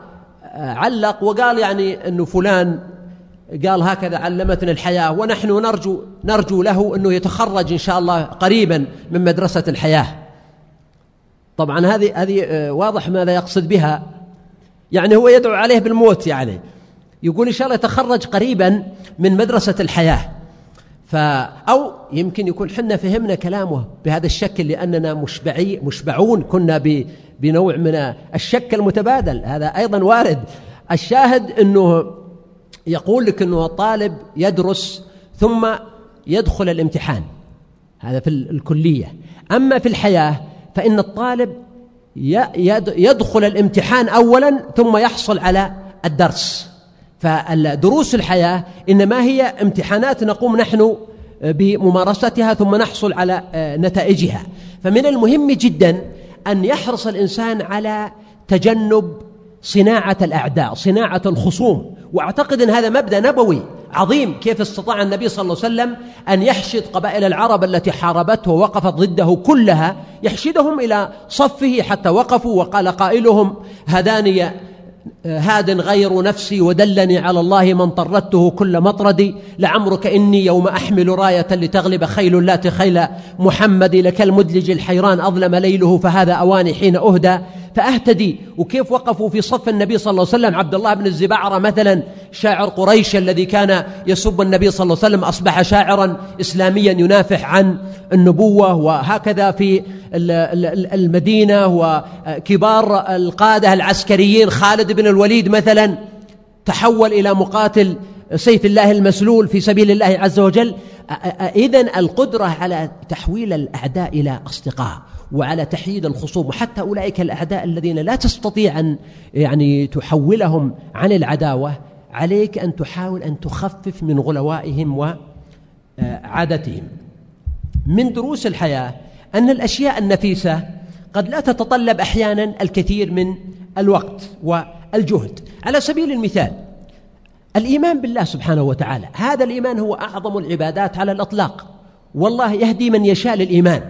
وعلق وقال يعني أنه فلان قال هكذا علمتنا الحياة، ونحن نرجو نرجو له أنه يتخرج إن شاء الله قريبا من مدرسة الحياة. طبعا هذه هذه واضح ماذا يقصد بها، يعني هو يدعو عليه بالموت، يعني يقول إن شاء الله يتخرج قريبا من مدرسة الحياة. أو يمكن يكون حنا فهمنا كلامه بهذا الشكل لأننا مشبعي مشبعون كنا بنوع من الشك المتبادل، هذا أيضا وارد. الشاهد أنه يقول لك أنه الطالب يدرس ثم يدخل الامتحان، هذا في الكلية. أما في الحياة فإن الطالب يدخل الامتحان أولا ثم يحصل على الدرس. فالدروس الحياة إنما هي امتحانات نقوم نحن بممارستها ثم نحصل على نتائجها. فمن المهم جدا أن يحرص الإنسان على تجنب صناعة الأعداء، صناعة الخصوم. وأعتقد أن هذا مبدأ نبوي عظيم. كيف استطاع النبي صلى الله عليه وسلم أن يحشد قبائل العرب التي حاربته ووقفت ضده كلها يحشدهم إلى صفه حتى وقفوا، وقال قائلهم: هداني هاد غير نفسي ودلني على الله من طردته كل مطردي، لعمرك إني يوم أحمل راية لتغلب خيل اللات خيل محمد، لك المدلج الحيران أظلم ليله فهذا أواني حين أهدى فأهتدي. وكيف وقفوا في صف النبي صلى الله عليه وسلم. عبد الله بن الزبعرة مثلا شاعر قريش الذي كان يسب النبي صلى الله عليه وسلم أصبح شاعرا إسلاميا ينافح عن النبوة. وهكذا في المدينة وكبار القادة العسكريين، خالد بن الوليد مثلا تحول إلى مقاتل سيف الله المسلول في سبيل الله عز وجل. إذن القدرة على تحويل الأعداء إلى أصدقاء وعلى تحييد الخصوم، وحتى أولئك الأعداء الذين لا تستطيع أن يعني تحولهم عن العداوة، عليك أن تحاول أن تخفف من غلوائهم وعادتهم. من دروس الحياة أن الأشياء النفيسة قد لا تتطلب أحيانا الكثير من الوقت والجهد. على سبيل المثال الإيمان بالله سبحانه وتعالى، هذا الإيمان هو أعظم العبادات على الإطلاق، والله يهدي من يشاء للإيمان،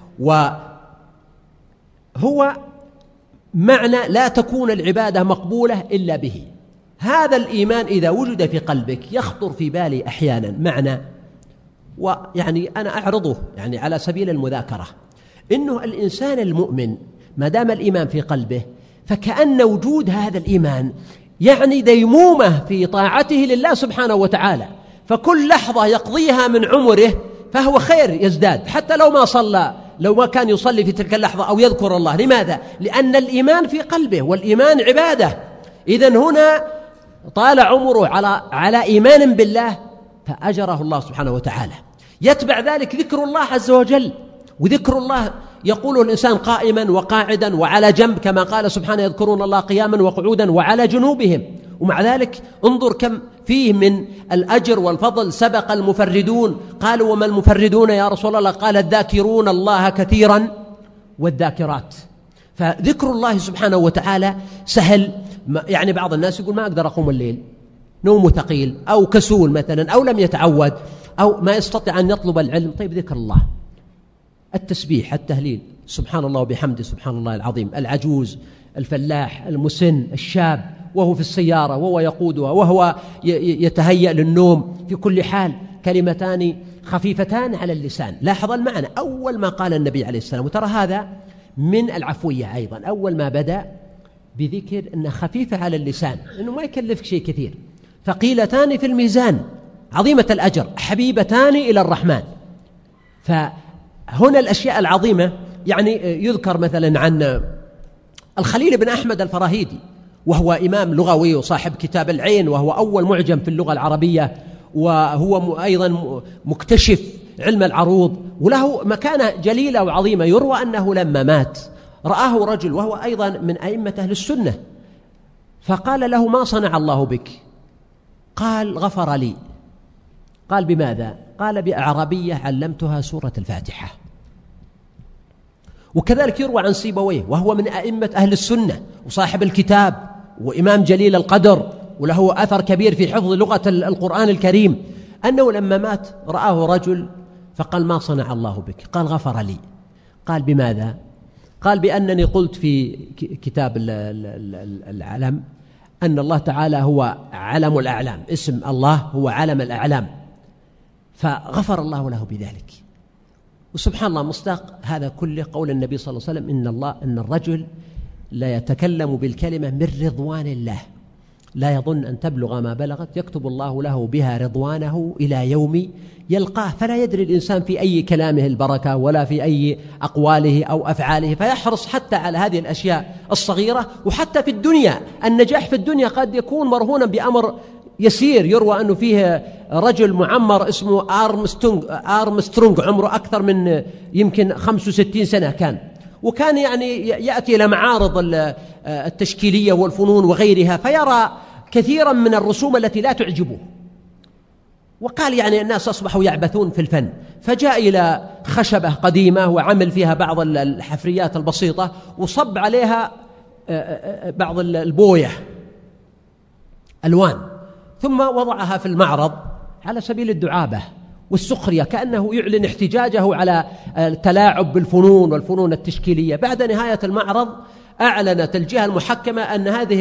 وهو معنى لا تكون العبادة مقبولة إلا به. هذا الإيمان إذا وجد في قلبك يخطر في بالي أحيانا معنى، ويعني أنا أعرضه يعني على سبيل المذاكرة، إنه الإنسان المؤمن ما دام الإيمان في قلبه فكأن وجود هذا الإيمان يعني ديمومة في طاعته لله سبحانه وتعالى، فكل لحظة يقضيها من عمره فهو خير يزداد، حتى لو ما صلى، لو ما كان يصلي في تلك اللحظة أو يذكر الله. لماذا؟ لأن الإيمان في قلبه، والإيمان عبادة. إذن هنا طال عمره على على إيمان بالله فأجره الله سبحانه وتعالى. يتبع ذلك ذكر الله عز وجل، وذكر الله يقوله الإنسان قائما وقاعدا وعلى جنب، كما قال سبحانه: يذكرون الله قياما وقعودا وعلى جنوبهم. ومع ذلك انظر كم فيه من الأجر والفضل. سبق المفردون، قالوا: وما المفردون يا رسول الله؟ قال: الذاكرون الله كثيرا والذاكرات. فذكر الله سبحانه وتعالى سهل. يعني بعض الناس يقول: ما أقدر أقوم الليل، نومه ثقيل، أو كسول مثلا، أو لم يتعود، أو ما يستطيع أن يطلب العلم. طيب ذكر الله، التسبيح، التهليل، سبحان الله وبحمده سبحان الله العظيم. العجوز، الفلاح، المسن، الشاب وهو في السيارة وهو يقودها وهو يتهيأ للنوم، في كل حال كلمتان خفيفتان على اللسان. لاحظ المعنى. أول ما قال النبي عليه السلام، وترى هذا من العفوية أيضا، أول ما بدأ بذكر أنه خفيفة على اللسان، أنه ما يكلفك شيء كثير، ثقيلتان في الميزان، عظيمة الأجر، حبيبتان إلى الرحمن. فهنا الأشياء العظيمة. يعني يذكر مثلا عن الخليل بن أحمد الفراهيدي، وهو إمام لغوي وصاحب كتاب العين، وهو أول معجم في اللغة العربية، وهو أيضا مكتشف علم العروض، وله مكانة جليلة وعظيمة. يروى أنه لما مات رآه رجل وهو أيضا من أئمة أهل السنة، فقال له: ما صنع الله بك؟ قال: غفر لي. قال: بماذا؟ قال: بأعرابية علمتها سورة الفاتحة. وكذلك يروى عن سيبويه، وهو من أئمة أهل السنة وصاحب الكتاب وإمام جليل القدر، وله أثر كبير في حفظ لغة القرآن الكريم، أنه لما مات رآه رجل فقال: ما صنع الله بك؟ قال: غفر لي. قال: بماذا؟ قال: بأنني قلت في كتاب العلم أن الله تعالى هو علم الأعلام، اسم الله هو علم الأعلام، فغفر الله له بذلك. وسبحان الله، مصداق هذا كله قول النبي صلى الله عليه وسلم: إن الله إن الرجل لا يتكلم بالكلمة من رضوان الله لا يظن أن تبلغ ما بلغت، يكتب الله له بها رضوانه إلى يوم يلقاه. فلا يدري الإنسان في أي كلامه البركة ولا في أي أقواله أو أفعاله، فيحرص حتى على هذه الأشياء الصغيرة. وحتى في الدنيا، النجاح في الدنيا قد يكون مرهونا بأمر يسير. يروى أنه فيه رجل معمر اسمه آرمسترونغ آرمسترونغ عمره أكثر من يمكن خمس وستين سنة كان، وكان يعني يأتي إلى معارض التشكيلية والفنون وغيرها، فيرى كثيرا من الرسوم التي لا تعجبه، وقال يعني الناس أصبحوا يعبثون في الفن، فجاء إلى خشبة قديمة وعمل فيها بعض الحفريات البسيطة وصب عليها بعض البوية ألوان، ثم وضعها في المعرض على سبيل الدعابة، والسخرية، كأنه يعلن احتجاجه على التلاعب بالفنون والفنون التشكيلية. بعد نهاية المعرض أعلنت الجهة المحكمة أن هذه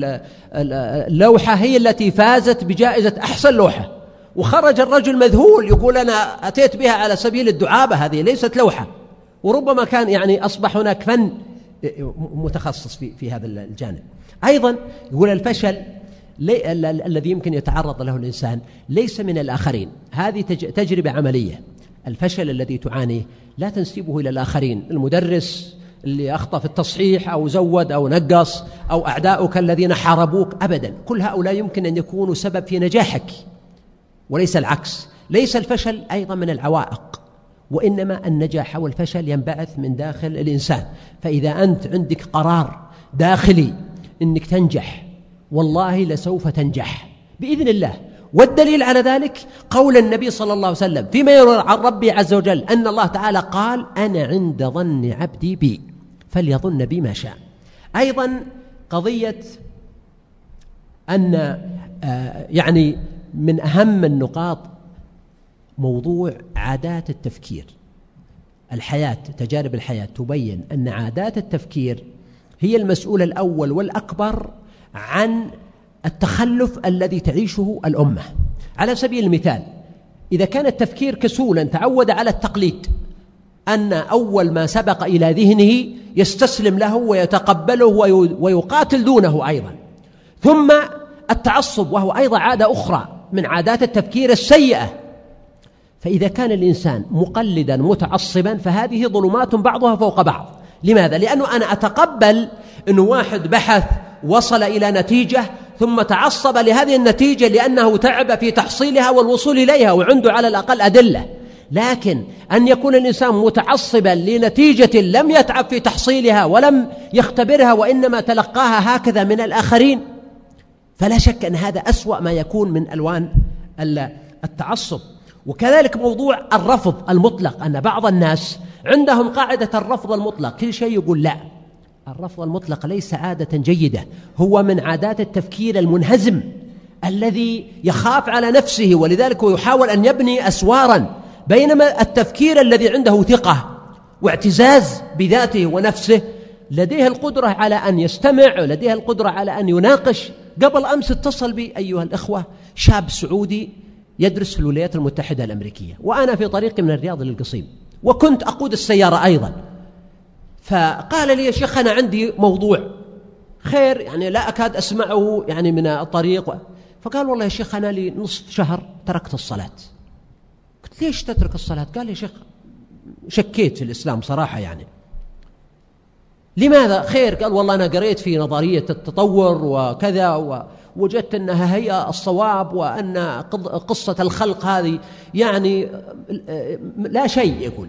اللوحة هي التي فازت بجائزة أحسن لوحة، وخرج الرجل مذهول يقول أنا أتيت بها على سبيل الدعابة، هذه ليست لوحة. وربما كان يعني أصبح هناك فن متخصص في, في هذا الجانب. أيضا يقول الفشل الذي يمكن يتعرض له الإنسان ليس من الآخرين، هذه تجربة عملية. الفشل الذي تعانيه لا تنسبه إلى الآخرين، المدرس اللي أخطأ في التصحيح أو زود أو نقص أو أعداؤك الذين حاربوك، أبدا، كل هؤلاء يمكن أن يكونوا سبب في نجاحك وليس العكس. ليس الفشل أيضا من العوائق، وإنما النجاح والفشل ينبعث من داخل الإنسان. فإذا أنت عندك قرار داخلي أنك تنجح، والله لسوف تنجح بإذن الله. والدليل على ذلك قول النبي صلى الله عليه وسلم فيما يروى عن ربي عز وجل أن الله تعالى قال أنا عند ظن عبدي بي فليظن بي ما شاء. أيضا قضية أن آه يعني من أهم النقاط موضوع عادات التفكير. الحياة، تجارب الحياة تبين أن عادات التفكير هي المسؤول الأول والأكبر عن التخلف الذي تعيشه الأمة. على سبيل المثال، إذا كان التفكير كسولا تعود على التقليد، أن أول ما سبق إلى ذهنه يستسلم له ويتقبله ويقاتل دونه أيضا. ثم التعصب، وهو أيضا عادة أخرى من عادات التفكير السيئة. فإذا كان الإنسان مقلدا متعصبا فهذه ظلمات بعضها فوق بعض. لماذا؟ لأنه أنا أتقبل أنه واحد بحث وصل إلى نتيجة ثم تعصب لهذه النتيجة لأنه تعب في تحصيلها والوصول إليها وعنده على الأقل أدلة. لكن أن يكون الإنسان متعصبا لنتيجة لم يتعب في تحصيلها ولم يختبرها وإنما تلقاها هكذا من الآخرين، فلا شك أن هذا أسوأ ما يكون من ألوان التعصب. وكذلك موضوع الرفض المطلق، أن بعض الناس عندهم قاعدة الرفض المطلق، كل شيء يقول لا. الرفض المطلق ليس عادة جيدة، هو من عادات التفكير المنهزم الذي يخاف على نفسه، ولذلك هو يحاول أن يبني أسوارا. بينما التفكير الذي عنده ثقة واعتزاز بذاته ونفسه لديه القدرة على أن يستمع، لديه القدرة على أن يناقش. قبل أمس اتصل بي أيها الإخوة شاب سعودي يدرس في الولايات المتحدة الأمريكية، وأنا في طريقي من الرياض للقصيم وكنت أقود السيارة أيضا. فقال لي يا شيخ أنا عندي موضوع خير، يعني لا أكاد أسمعه يعني من الطريق. فقال والله يا شيخ أنا لي نصف شهر تركت الصلاة. قلت ليش تترك الصلاة؟ قال لي يا شيخ شكيت في الإسلام صراحة. يعني لماذا؟ خير. قال والله أنا قريت في نظرية التطور وكذا ووجدت أنها هي الصواب، وأن قصة الخلق هذه يعني لا شيء، يقول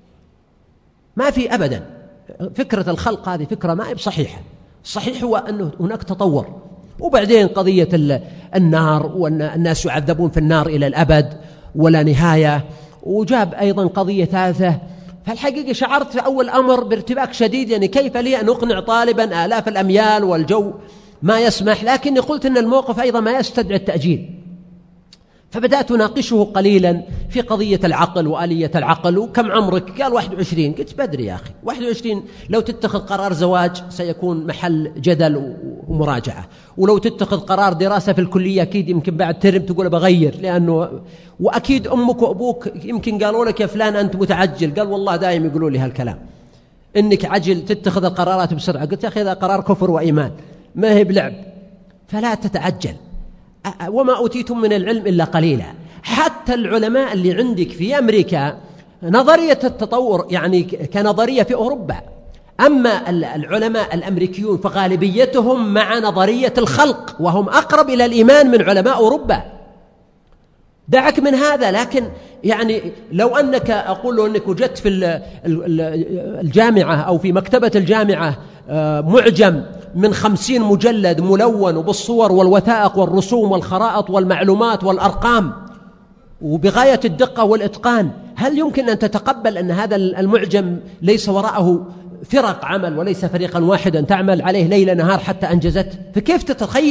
ما في أبدا فكرة الخلق هذه فكرة ما هي بصحيحة. الصحيح هو أنه هناك تطور. وبعدين قضية النار، وأن الناس يعذبون في النار إلى الأبد ولا نهاية. وجاب أيضا قضية ثالثة. فالحقيقة شعرت في أول أمر بارتباك شديد، يعني كيف لي أن أقنع طالبا آلاف الأميال والجو ما يسمح، لكني قلت أن الموقف أيضا ما يستدعي التأجيل. فبدأت أناقشه قليلا في قضية العقل وآلية العقل. وكم عمرك؟ قال واحد وعشرين. قلت بدري يا أخي، واحد وعشرين لو تتخذ قرار زواج سيكون محل جدل ومراجعة، ولو تتخذ قرار دراسة في الكلية أكيد يمكن بعد ترم تقول بغير، لأنه وأكيد أمك وأبوك يمكن قالوا لك يا فلان أنت متعجل. قال والله دائم يقولوا لي هالكلام، إنك عجل تتخذ القرارات بسرعة. قلت يا أخي هذا قرار كفر وإيمان، ما هي بلعب، فلا تتعجل. وما أوتيتم من العلم إلا قليلا. حتى العلماء اللي عندك في أمريكا نظرية التطور يعني كنظرية في أوروبا، أما العلماء الأمريكيون فغالبيتهم مع نظرية الخلق، وهم أقرب إلى الإيمان من علماء أوروبا. دعك من هذا. لكن يعني لو أنك أقول له أنك وجدت في الجامعة أو في مكتبة الجامعة معجم من خمسين مجلد ملون وبالصور والوثائق والرسوم والخرائط والمعلومات والأرقام وبغاية الدقة والإتقان، هل يمكن أن تتقبل أن هذا المعجم ليس وراءه فرق عمل وليس فريقا واحدا تعمل عليه ليل نهار حتى أنجزت؟ فكيف تتخيل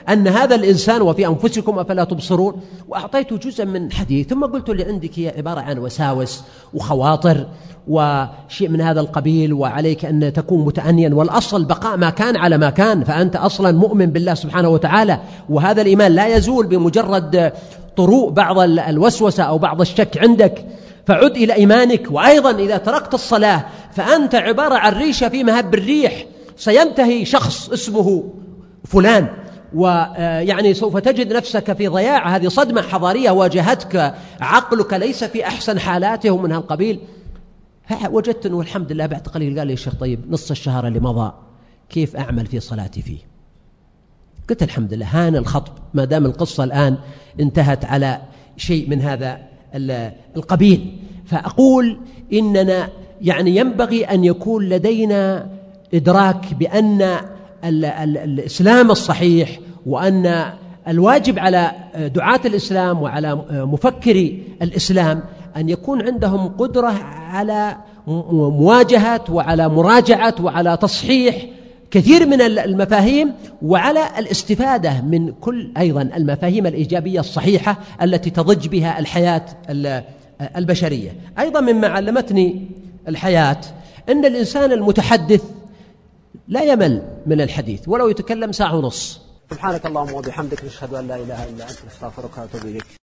أن هذا الإنسان وفي أنفسكم أفلا تبصرون، وأعطيته جزءا من حديث، ثم قلت اللي عندك هي عبارة عن وساوس وخواطر وشيء من هذا القبيل، وعليك أن تكون متأنيا، والأصل بقاء ما كان على ما كان، فأنت أصلا مؤمن بالله سبحانه وتعالى، وهذا الإيمان لا يزول بمجرد طروء بعض الوسوسة أو بعض الشك عندك، فعد إلى إيمانك. وأيضا إذا تركت الصلاة فأنت عبارة عن ريشة في مهب الريح، سينتهي شخص اسمه فلان، ويعني سوف تجد نفسك في ضياع. هذه صدمة حضارية واجهتك، عقلك ليس في أحسن حالاته من هالقبيل. وجدت أنه الحمد لله بعد قليل قال لي الشيخ طيب نص الشهر اللي مضى كيف أعمل في صلاتي فيه؟ قلت الحمد لله هان الخطب، ما دام القصة الآن انتهت على شيء من هذا القبيل. فأقول إننا يعني ينبغي أن يكون لدينا إدراك بأن ال ال الإسلام الصحيح، وأن الواجب على دعاة الإسلام وعلى مفكري الإسلام أن يكون عندهم قدرة على مواجهة وعلى مراجعة وعلى تصحيح كثير من المفاهيم، وعلى الاستفادة من كل أيضا المفاهيم الإيجابية الصحيحة التي تضج بها الحياة البشرية. أيضا مما علمتني الحياة أن الإنسان المتحدث لا يمل من الحديث ولو يتكلم ساعة ونص. سبحانك اللهم وبحمدك، نشهد أن لا إله إلا أنت، نستغفرك ونتوب إليك.